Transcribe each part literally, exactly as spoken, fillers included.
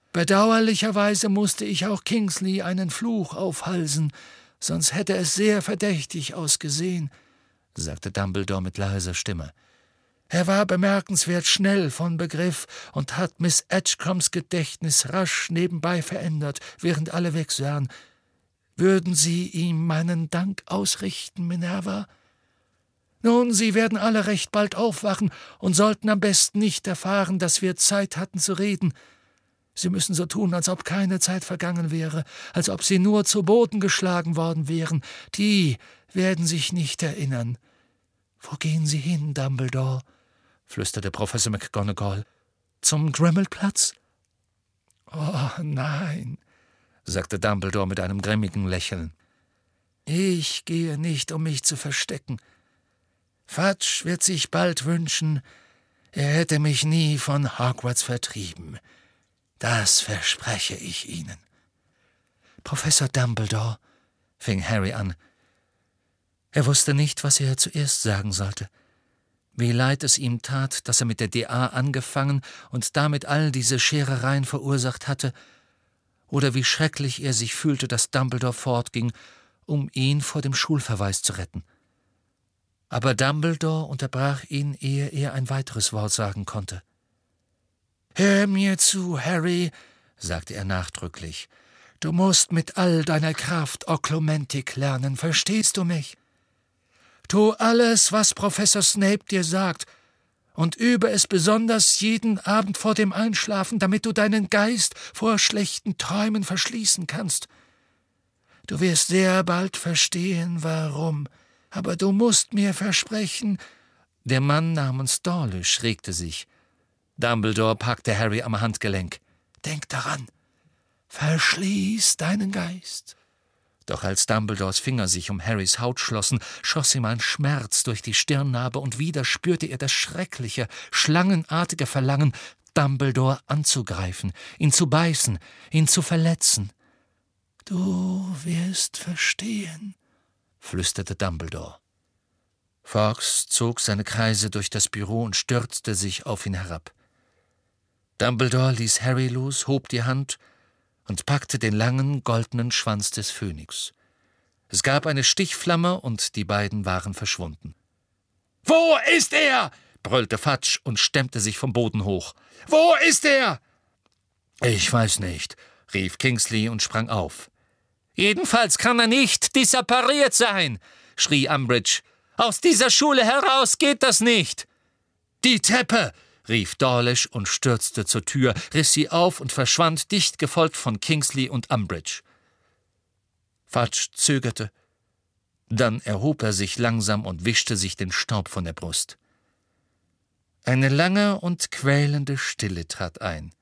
Bedauerlicherweise musste ich auch Kingsley einen Fluch aufhalsen, sonst hätte es sehr verdächtig ausgesehen«, sagte Dumbledore mit leiser Stimme. »Er war bemerkenswert schnell von Begriff und hat Miss Edgecombe's Gedächtnis rasch nebenbei verändert, während alle weg sahen. Würden Sie ihm meinen Dank ausrichten, Minerva? Nun, Sie werden alle recht bald aufwachen und sollten am besten nicht erfahren, dass wir Zeit hatten zu reden. Sie müssen so tun, als ob keine Zeit vergangen wäre, als ob Sie nur zu Boden geschlagen worden wären. Die werden sich nicht erinnern. »Wo gehen Sie hin, Dumbledore?« flüsterte Professor McGonagall. »Zum Grimmelplatz?« »Oh, nein«, sagte Dumbledore mit einem grimmigen Lächeln. »Ich gehe nicht, um mich zu verstecken. Fudge wird sich bald wünschen, er hätte mich nie von Hogwarts vertrieben. Das verspreche ich Ihnen.« »Professor Dumbledore«, fing Harry an. Er wusste nicht, was er zuerst sagen sollte. Wie leid es ihm tat, dass er mit der D A angefangen und damit all diese Scherereien verursacht hatte, oder wie schrecklich er sich fühlte, dass Dumbledore fortging, um ihn vor dem Schulverweis zu retten. Aber Dumbledore unterbrach ihn, ehe er ein weiteres Wort sagen konnte. »Hör mir zu, Harry«, sagte er nachdrücklich. »Du musst mit all deiner Kraft Oklumentik lernen, verstehst du mich? Tu alles, was Professor Snape dir sagt, und übe es besonders jeden Abend vor dem Einschlafen, damit du deinen Geist vor schlechten Träumen verschließen kannst. Du wirst sehr bald verstehen, warum, aber du musst mir versprechen...« Der Mann namens Dawlish regte sich. Dumbledore packte Harry am Handgelenk. »Denk daran, verschließ deinen Geist.« Doch als Dumbledores Finger sich um Harrys Haut schlossen, schoss ihm ein Schmerz durch die Stirnnarbe und wieder spürte er das schreckliche, schlangenartige Verlangen, Dumbledore anzugreifen, ihn zu beißen, ihn zu verletzen. »Du wirst verstehen«, flüsterte Dumbledore. Fawkes zog seine Kreise durch das Büro und stürzte sich auf ihn herab. Dumbledore ließ Harry los, hob die Hand und packte den langen, goldenen Schwanz des Phönix. Es gab eine Stichflamme, und die beiden waren verschwunden. »Wo ist er?« brüllte Fudge und stemmte sich vom Boden hoch. »Wo ist er?« »Ich weiß nicht«, rief Kingsley und sprang auf. »Jedenfalls kann er nicht disappariert sein«, schrie Umbridge. »Aus dieser Schule heraus geht das nicht.« »Die Treppe«, rief Dawlish und stürzte zur Tür, riss sie auf und verschwand, dicht gefolgt von Kingsley und Umbridge. Fudge zögerte. Dann erhob er sich langsam und wischte sich den Staub von der Brust. Eine lange und quälende Stille trat ein.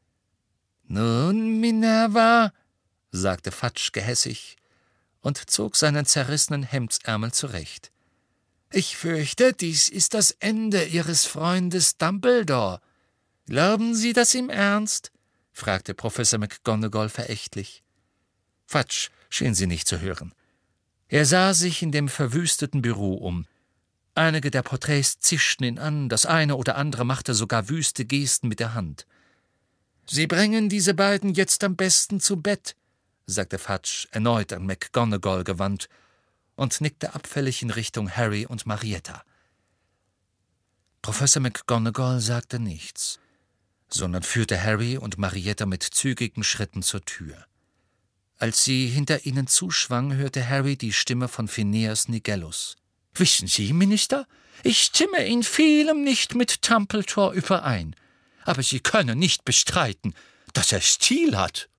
»Nun, Minerva«, sagte Fudge gehässig und zog seinen zerrissenen Hemdsärmel zurecht. »Ich fürchte, dies ist das Ende Ihres Freundes Dumbledore. Glauben Sie das im Ernst?« fragte Professor McGonagall verächtlich. Fudge schien sie nicht zu hören. Er sah sich in dem verwüsteten Büro um. Einige der Porträts zischten ihn an, das eine oder andere machte sogar wüste Gesten mit der Hand. »Sie bringen diese beiden jetzt am besten zu Bett«, sagte Fudge, erneut an McGonagall gewandt, und nickte abfällig in Richtung Harry und Marietta. Professor McGonagall sagte nichts, sondern führte Harry und Marietta mit zügigen Schritten zur Tür. Als sie hinter ihnen zuschwang, hörte Harry die Stimme von Phineas Nigellus. »Wissen Sie, Minister, ich stimme in vielem nicht mit Dumbledore überein, aber Sie können nicht bestreiten, dass er Stil hat.«